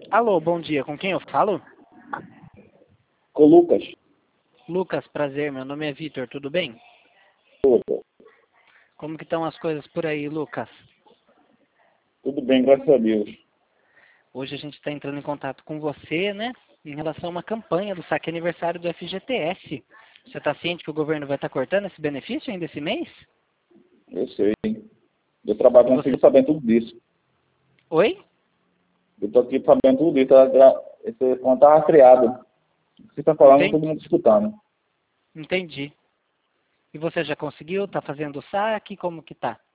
Alô, bom dia. Com quem eu falo? Com o Lucas. Lucas, prazer. Meu nome é Vitor. Tudo bem? Como que estão as coisas por aí, Lucas? Tudo bem, graças a Deus. Hoje a gente está entrando em contato com você, né? Em relação a uma campanha do saque aniversário do FGTS. Você está ciente que o governo vai estar cortando esse benefício ainda esse mês? Eu sei. Eu trabalho E com você... filho sabendo tudo disso. Oi? Eu tô aqui sabendo tudo disso. Esse ponto estava criado. Você está falando, todo Entendi. mundo escutando. Entendi. E você já conseguiu? Tá fazendo o saque? Como que tá?